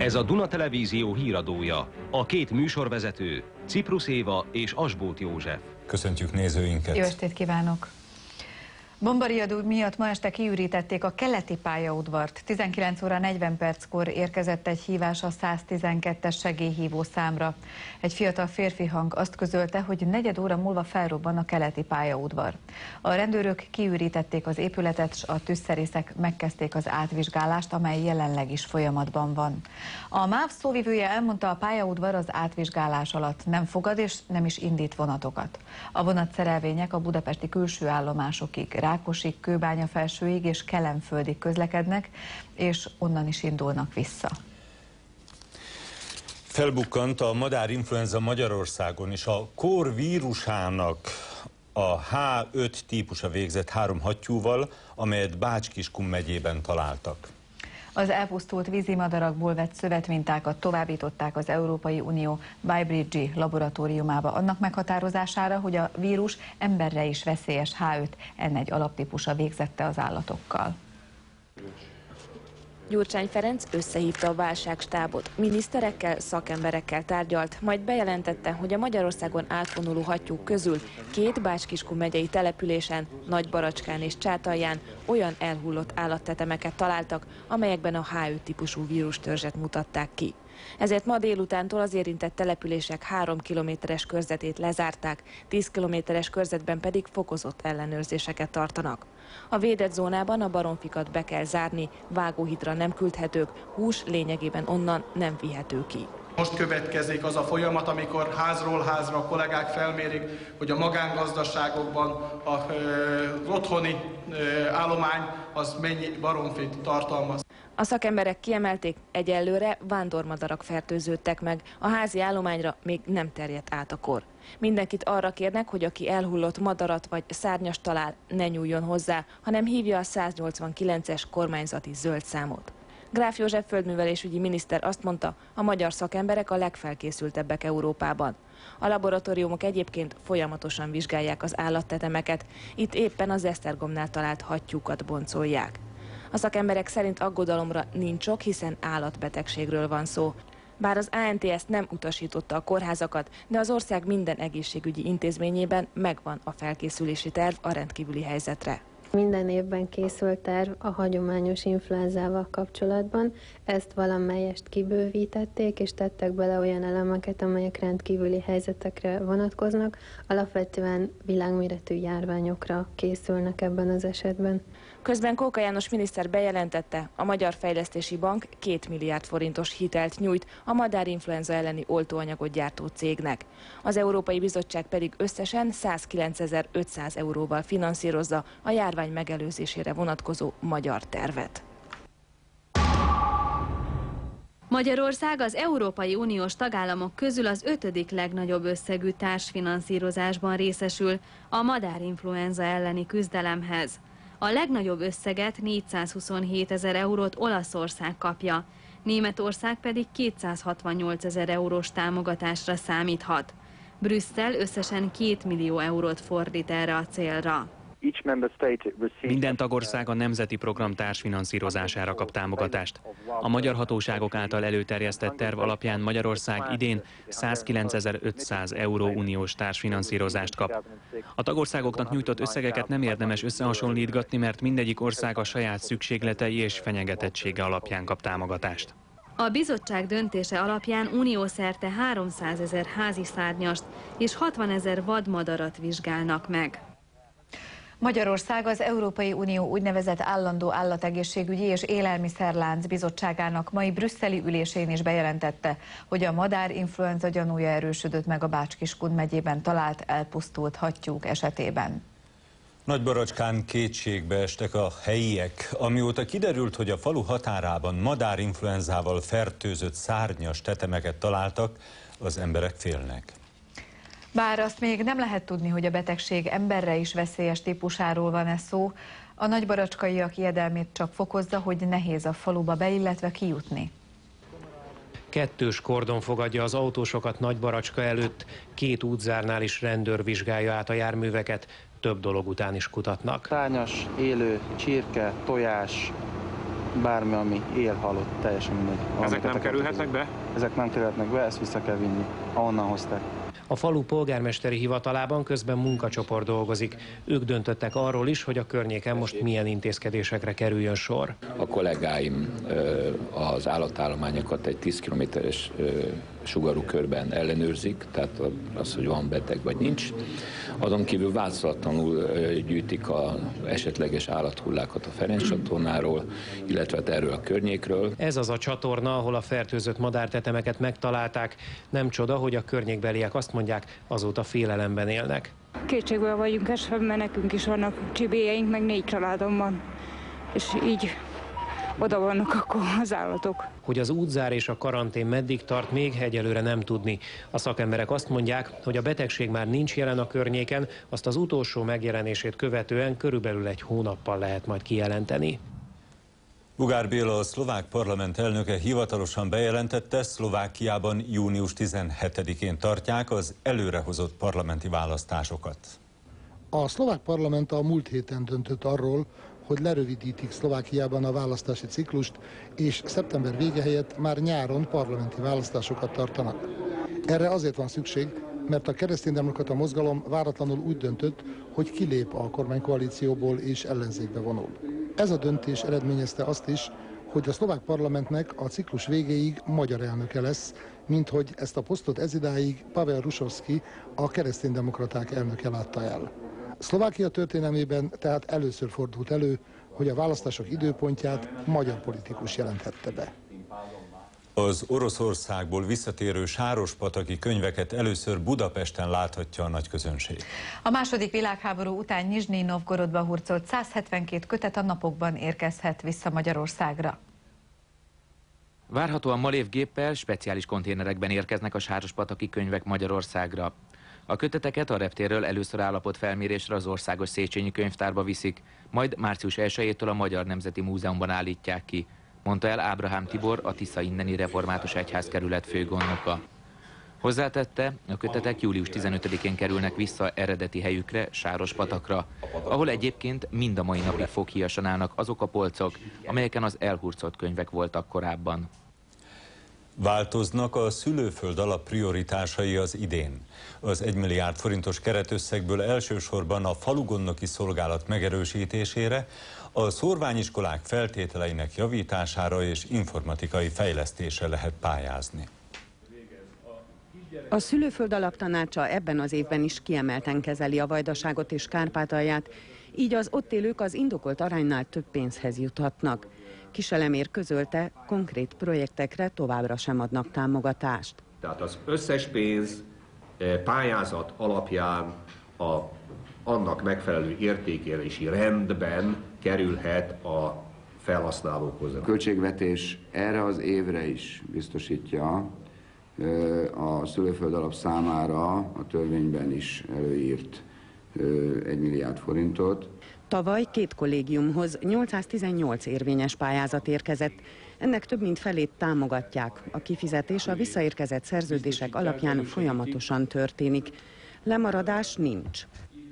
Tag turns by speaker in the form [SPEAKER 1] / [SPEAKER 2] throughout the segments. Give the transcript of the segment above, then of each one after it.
[SPEAKER 1] Ez a Duna Televízió híradója, a két műsorvezető, Ciprus Éva és Asbóth József.
[SPEAKER 2] Köszöntjük nézőinket! Jó
[SPEAKER 3] estét kívánok! Bombariadó miatt ma este kiürítették a keleti pályaudvart. 19 óra 40 perckor érkezett egy hívás a 112-es segélyhívó számra. Egy fiatal férfi hang azt közölte, hogy negyed óra múlva felrobban a keleti pályaudvar. A rendőrök kiürítették az épületet, s a tűzszerészek megkezdték az átvizsgálást, amely jelenleg is folyamatban van. A MÁV szóvivője elmondta, a pályaudvar az átvizsgálás alatt nem fogad és nem is indít vonatokat. A vonatszerelvények a budapesti külső állomásokig, Rákosig, Kőbánya-Felsőig és Kelenföldig közlekednek, és onnan is indulnak vissza.
[SPEAKER 2] Felbukkant a madárinfluenza Magyarországon, és a kór vírusának a H5 típusa végzett 3 hattyúval, amelyet Bács-Kiskun megyében találtak.
[SPEAKER 3] Az elpusztult vízimadarakból vett szövetmintákat továbbították az Európai Unió Weibridge-i laboratóriumába annak meghatározására, hogy a vírus emberre is veszélyes H5N1 alaptípusa végzette az állatokkal.
[SPEAKER 4] Gyurcsány Ferenc összehívta a válságstábot, miniszterekkel, szakemberekkel tárgyalt, majd bejelentette, hogy a Magyarországon átvonuló hattyúk közül 2 Bács-Kiskun megyei településen, Nagybaracskán és Csátalján olyan elhullott állattetemeket találtak, amelyekben a H5 típusú vírustörzset mutatták ki. Ezért ma délutántól az érintett települések 3 kilométeres körzetét lezárták, 10 kilométeres körzetben pedig fokozott ellenőrzéseket tartanak. A védett zónában a baromfikat be kell zárni, vágóhidra nem küldhetők, hús lényegében onnan nem vihető ki.
[SPEAKER 5] Most következik az a folyamat, amikor házról házra a kollégák felmérik, hogy a magángazdaságokban az otthoni állomány az mennyi baromfit tartalmaz.
[SPEAKER 4] A szakemberek kiemelték, egyelőre vándormadarak fertőződtek meg, a házi állományra még nem terjedt át a kor. Mindenkit arra kérnek, hogy aki elhullott madarat vagy szárnyast talál, ne nyúljon hozzá, hanem hívja a 189-es kormányzati zöld számot. Gráf József földművelésügyi miniszter azt mondta, a magyar szakemberek a legfelkészültebbek Európában. A laboratóriumok egyébként folyamatosan vizsgálják az állattetemeket, itt éppen az Esztergomnál talált hattyúkat boncolják. A szakemberek szerint aggodalomra nincs ok, hiszen állatbetegségről van szó. Bár az ANTS nem utasította a kórházakat, de az ország minden egészségügyi intézményében megvan a felkészülési terv a rendkívüli helyzetre.
[SPEAKER 6] Minden évben készült terv a hagyományos influenzával kapcsolatban, ezt valamelyest kibővítették, és tettek bele olyan elemeket, amelyek rendkívüli helyzetekre vonatkoznak, alapvetően világméretű járványokra készülnek ebben az esetben.
[SPEAKER 4] Közben Kóka János miniszter bejelentette, a Magyar Fejlesztési Bank 2 milliárd forintos hitelt nyújt a madárinfluenza elleni oltóanyagot gyártó cégnek. Az Európai Bizottság pedig összesen 109.500 euróval finanszírozza a járvány megelőzésére vonatkozó magyar tervet.
[SPEAKER 7] Magyarország az Európai Uniós tagállamok közül az 5. legnagyobb összegű társfinanszírozásban részesül a madárinfluenza elleni küzdelemhez. A legnagyobb összeget, 427 000 eurót Olaszország kapja, Németország pedig 268 000 eurós támogatásra számíthat. Brüsszel összesen 2 millió eurót fordít erre a célra.
[SPEAKER 8] Minden tagország a nemzeti program társfinanszírozására kap támogatást. A magyar hatóságok által előterjesztett terv alapján Magyarország idén 109.500 euró uniós társfinanszírozást kap. A tagországoknak nyújtott összegeket nem érdemes összehasonlítgatni, mert mindegyik ország a saját szükségletei és fenyegetettsége alapján kap támogatást.
[SPEAKER 7] A bizottság döntése alapján uniószerte 300 000 házi szárnyast és 60 000 vadmadarat vizsgálnak meg.
[SPEAKER 3] Magyarország az Európai Unió úgynevezett állandó állategészségügyi és élelmiszerlánc bizottságának mai brüsszeli ülésén is bejelentette, hogy a madárinfluenza gyanúja erősödött meg a Bács-Kiskun megyében talált elpusztult hattyúk esetében.
[SPEAKER 2] Nagybaracskán kétségbe estek a helyiek, amióta kiderült, hogy a falu határában madárinfluenzával fertőzött szárnyas tetemeket találtak, az emberek félnek.
[SPEAKER 3] Bár azt még nem lehet tudni, hogy a betegség emberre is veszélyes típusáról van-e szó, a nagybaracskaiak ijedelmét csak fokozza, hogy nehéz a faluba be, illetve kijutni.
[SPEAKER 9] 2. kordon fogadja az autósokat Nagybaracska előtt, 2 útzárnál is rendőr vizsgálja át a járműveket, több dolog után is kutatnak.
[SPEAKER 10] Szárnyas, élő, csirke, tojás, bármi, ami él, halott, teljesen mindegy.
[SPEAKER 11] Ezek nem kerülhetnek be?
[SPEAKER 10] Ezek nem kerülhetnek be, ezt vissza kell vinni, ahonnan hozták.
[SPEAKER 9] A falu polgármesteri hivatalában közben munkacsoport dolgozik. Ők döntöttek arról is, hogy a környéken most milyen intézkedésekre kerüljön sor.
[SPEAKER 12] A kollégáim az állatállományokat egy 10 kilométeres sugarú körben ellenőrzik, tehát az, hogy van beteg vagy nincs. Azon kívül változatlanul gyűjtik az esetleges állathullákat a Ferenc csatornáról, illetve erről a környékről.
[SPEAKER 9] Ez az a csatorna, ahol a fertőzött madártetemeket megtalálták. Nem csoda, hogy a környékbeliek azt mondják, azóta félelemben élnek.
[SPEAKER 13] Kétségbe vagyunk esve, mert nekünk is vannak csibélyeink, meg 4 családom van, és így oda vannak akkor az állatok.
[SPEAKER 9] Hogy az útzár és a karantén meddig tart, még egyelőre nem tudni. A szakemberek azt mondják, hogy a betegség már nincs jelen a környéken, azt az utolsó megjelenését követően körülbelül 1 hónappal lehet majd kijelenteni.
[SPEAKER 2] Bugár Béla, a szlovák parlament elnöke hivatalosan bejelentette, Szlovákiában június 17-én tartják az előrehozott parlamenti választásokat.
[SPEAKER 14] A szlovák parlament a múlt héten döntött arról, hogy lerövidítik Szlovákiában a választási ciklust, és szeptember vége helyett már nyáron parlamenti választásokat tartanak. Erre azért van szükség, mert a kereszténydemokrata mozgalom váratlanul úgy döntött, hogy kilép a kormánykoalícióból és ellenzékbe vonul. Ez a döntés eredményezte azt is, hogy a szlovák parlamentnek a ciklus végéig magyar elnöke lesz, mint hogy ezt a posztot ezidáig Pavel Rusovszki, a kereszténydemokraták elnöke látta el. Szlovákia történelmében tehát először fordult elő, hogy a választások időpontját magyar politikus jelentette be.
[SPEAKER 2] Az Oroszországból visszatérő sárospataki könyveket először Budapesten láthatja a nagyközönség.
[SPEAKER 3] A második világháború után Nyizsnyij Novgorodba hurcolt 172 kötet a napokban érkezhet vissza Magyarországra.
[SPEAKER 15] Várhatóan Malév géppel speciális konténerekben érkeznek a sárospataki könyvek Magyarországra. A köteteket a reptérről először állapotfelmérésre az Országos Széchenyi Könyvtárba viszik, majd március 1-től a Magyar Nemzeti Múzeumban állítják ki, mondta el Ábrahám Tibor, a Tisza inneni református egyházkerület főgondnoka. Hozzátette, a kötetek július 15-én kerülnek vissza eredeti helyükre, Sárospatakra, ahol egyébként mind a mai napig foghíjasan állnak azok a polcok, amelyeken az elhurcolt könyvek voltak korábban.
[SPEAKER 2] Változnak a szülőföld alap prioritásai az idén. Az 1 milliárd forintos keretösszegből elsősorban a falugondnoki szolgálat megerősítésére, a szórványiskolák feltételeinek javítására és informatikai fejlesztésre lehet pályázni.
[SPEAKER 16] A szülőföld alaptanácsa ebben az évben is kiemelten kezeli a Vajdaságot és Kárpátalját, így az ott élők az indokolt aránynál több pénzhez juthatnak. Kiselemér közölte, konkrét projektekre továbbra sem adnak támogatást.
[SPEAKER 17] Tehát az összes pénz pályázat alapján annak megfelelő értékelési rendben kerülhet a felhasználókhoz.
[SPEAKER 18] A költségvetés erre az évre is biztosítja a szülőföld alap számára a törvényben is előírt 1 milliárd forintot.
[SPEAKER 16] Tavaly 2 kollégiumhoz 818 érvényes pályázat érkezett. Ennek több mint felét támogatják. A kifizetés a visszaérkezett szerződések alapján folyamatosan történik. Lemaradás nincs.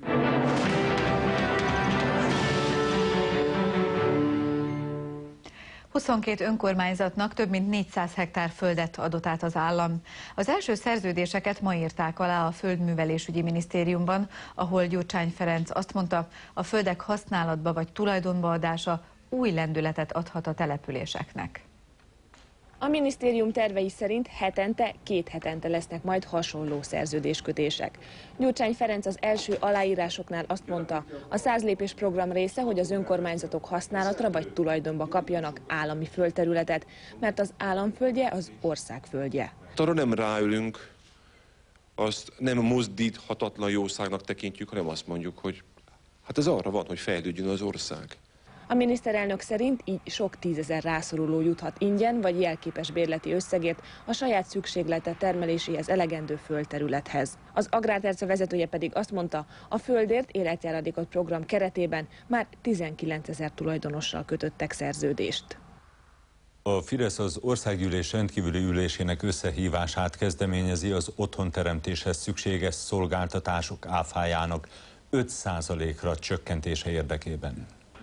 [SPEAKER 3] ...22 önkormányzatnak több mint 400 hektár földet adott át az állam. Az első szerződéseket ma írták alá a Földművelésügyi Minisztériumban, ahol Gyurcsány Ferenc azt mondta, a földek használatba vagy tulajdonba adása új lendületet adhat a településeknek.
[SPEAKER 4] A minisztérium tervei szerint hetente, 2 hetente lesznek majd hasonló szerződéskötések. Gyurcsány Ferenc az első aláírásoknál azt mondta, a 100 lépés program része, hogy az önkormányzatok használatra vagy tulajdonba kapjanak állami földterületet, mert az államföldje az ország földje.
[SPEAKER 11] Arra nem ráülünk, azt nem mozdíthatatlan jószágnak tekintjük, hanem azt mondjuk, hogy hát ez arra van, hogy fejlődjön az ország.
[SPEAKER 4] A miniszterelnök szerint így sok 10 000 rászoruló juthat ingyen vagy jelképes bérleti összegért a saját szükséglete termeléséhez elegendő földterülethez. Az Agrárterce vezetője pedig azt mondta, a földért életjáradékot program keretében már 19 000 tulajdonossal kötöttek szerződést.
[SPEAKER 2] A Fidesz az országgyűlés rendkívüli ülésének összehívását kezdeményezi az otthonteremtéshez szükséges szolgáltatások áfájának 5%-ra csökkentése érdekében.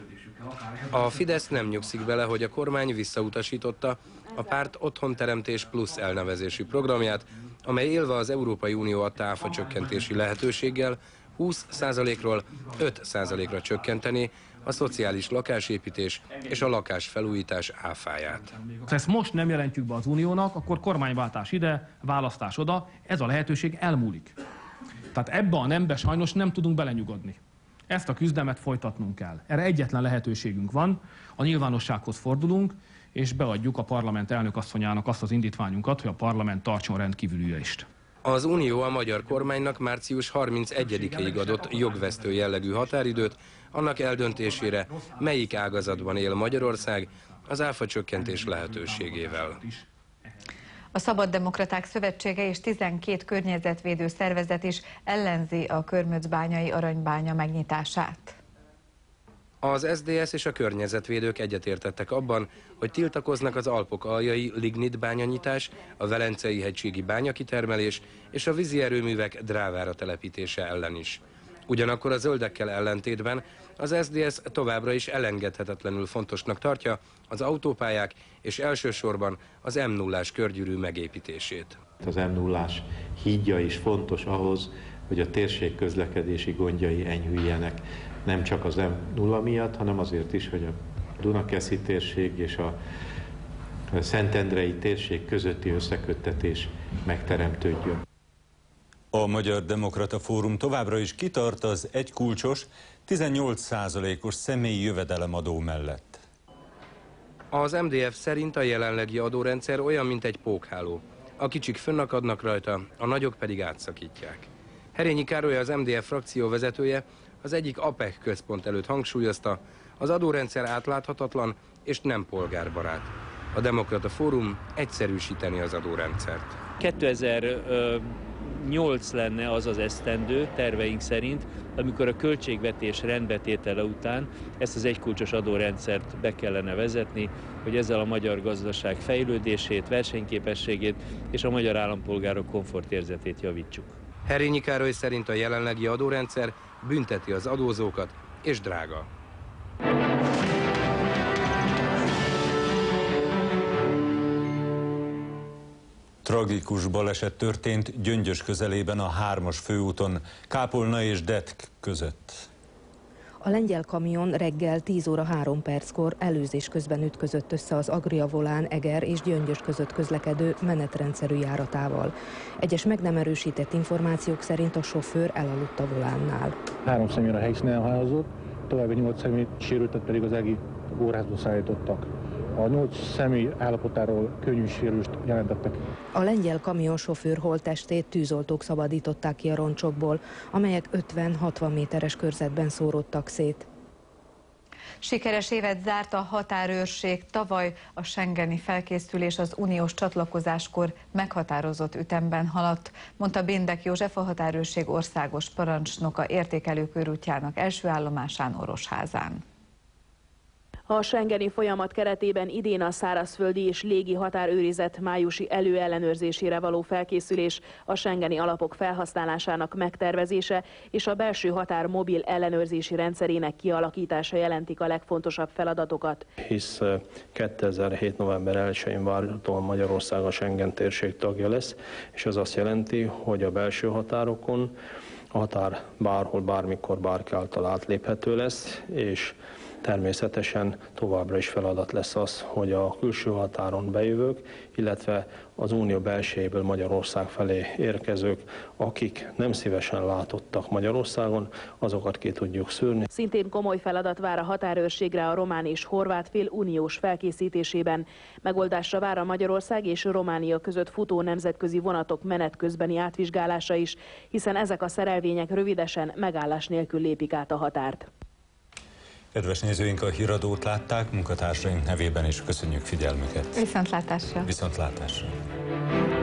[SPEAKER 19] A Fidesz nem nyugszik bele, hogy a kormány visszautasította a párt Otthonteremtés Plusz elnevezésű programját, amely élve az Európai Unió adta áfacsökkentési lehetőséggel 20%-ról 5%-ra csökkenteni a szociális lakásépítés és a lakásfelújítás áfáját.
[SPEAKER 20] Ha ezt most nem jelentjük be az Uniónak, akkor kormányváltás ide, választás oda, ez a lehetőség elmúlik. Tehát ebbe a nembe sajnos nem tudunk belenyugodni. Ezt a küzdelmet folytatnunk kell. Erre egyetlen lehetőségünk van, a nyilvánossághoz fordulunk, és beadjuk a parlament elnökasszonyának azt az indítványunkat, hogy a parlament tartson rendkívüli ülést.
[SPEAKER 19] Az Unió a magyar kormánynak március 31-ig adott jogvesztő jellegű határidőt annak eldöntésére, melyik ágazatban él Magyarország az áfacsökkentés lehetőségével.
[SPEAKER 3] A Szabaddemokraták Szövetsége és 12 környezetvédő szervezet is ellenzi a körmöcbányai aranybánya megnyitását.
[SPEAKER 19] Az SZDSZ és a környezetvédők egyetértettek abban, hogy tiltakoznak az Alpok aljai lignitbányanyitás, a Velencei hegységi bányakitermelés és a vízi erőművek Drávára telepítése ellen is. Ugyanakkor a zöldekkel ellentétben az SZDSZ továbbra is elengedhetetlenül fontosnak tartja az autópályák és elsősorban az M0-ás körgyűrű megépítését.
[SPEAKER 21] Az M0-ás hídja is fontos ahhoz, hogy a térség közlekedési gondjai enyhüljenek. Nem csak az M0 miatt, hanem azért is, hogy a Dunakeszi térség és a Szentendrei térség közötti összeköttetés megteremtődjön.
[SPEAKER 2] A Magyar Demokrata Fórum továbbra is kitart az egykulcsos, 18%-os személyi jövedelemadó mellett.
[SPEAKER 19] Az MDF szerint a jelenlegi adórendszer olyan, mint egy pókháló. A kicsik fönnakadnak rajta, a nagyok pedig átszakítják. Herényi Károly, az MDF frakció vezetője, az egyik APEC központ előtt hangsúlyozta, az adórendszer átláthatatlan és nem polgárbarát. A Demokrata Fórum egyszerűsíteni az adórendszert.
[SPEAKER 22] 2008 lenne az az esztendő terveink szerint, amikor a költségvetés rendbetétele után ezt az egykulcsos adórendszert be kellene vezetni, hogy ezzel a magyar gazdaság fejlődését, versenyképességét és a magyar állampolgárok komfortérzetét javítsuk.
[SPEAKER 19] Herényi Károly szerint a jelenlegi adórendszer bünteti az adózókat és drága.
[SPEAKER 2] Tragikus baleset történt Gyöngyös közelében a 3-as főúton, Kápolna és Detk között.
[SPEAKER 23] A lengyel kamion reggel 10 óra 3 perckor előzés közben ütközött össze az Agria Volán, Eger és Gyöngyös között közlekedő menetrendszerű járatával. Egyes meg nem erősített információk szerint a sofőr elaludt a volánnál.
[SPEAKER 24] 3 személyre a helyszínen elhalálozott, további 8 személy sérültet pedig az EGI kórházba szállítottak. A 8 személy állapotáról könnyű sérülést jelentettek.
[SPEAKER 23] A lengyel kamionsofőr holttestét tűzoltók szabadították ki a roncsokból, amelyek 50-60 méteres körzetben szóródtak szét.
[SPEAKER 3] Sikeres évet zárt a határőrség. Tavaly a schengeni felkészülés az uniós csatlakozáskor meghatározott ütemben haladt, mondta Bindek József, a határőrség országos parancsnoka értékelő körútjának első állomásán Orosházán.
[SPEAKER 25] A schengeni folyamat keretében idén a szárazföldi és légi határőrizet májusi előellenőrzésére való felkészülés, a schengeni alapok felhasználásának megtervezése és a belső határ mobil ellenőrzési rendszerének kialakítása jelentik a legfontosabb feladatokat.
[SPEAKER 26] Hisz 2007. november 1-én várhatóan Magyarország a Schengen térség tagja lesz, és ez azt jelenti, hogy a belső határokon a határ bárhol, bármikor, bárki által átléphető lesz, és természetesen továbbra is feladat lesz az, hogy a külső határon bejövők, illetve az unió belsejéből Magyarország felé érkezők, akik nem szívesen látottak Magyarországon, azokat ki tudjuk szűrni.
[SPEAKER 25] Szintén komoly feladat vár a határőrségre a román és horvát fél uniós felkészítésében. Megoldásra vár a Magyarország és Románia között futó nemzetközi vonatok menet közbeni átvizsgálása is, hiszen ezek a szerelvények rövidesen megállás nélkül lépik át a határt.
[SPEAKER 2] Kedves nézőink, a híradót látták, munkatársaink nevében is köszönjük figyelmüket.
[SPEAKER 3] Viszontlátásra!
[SPEAKER 2] Viszontlátásra!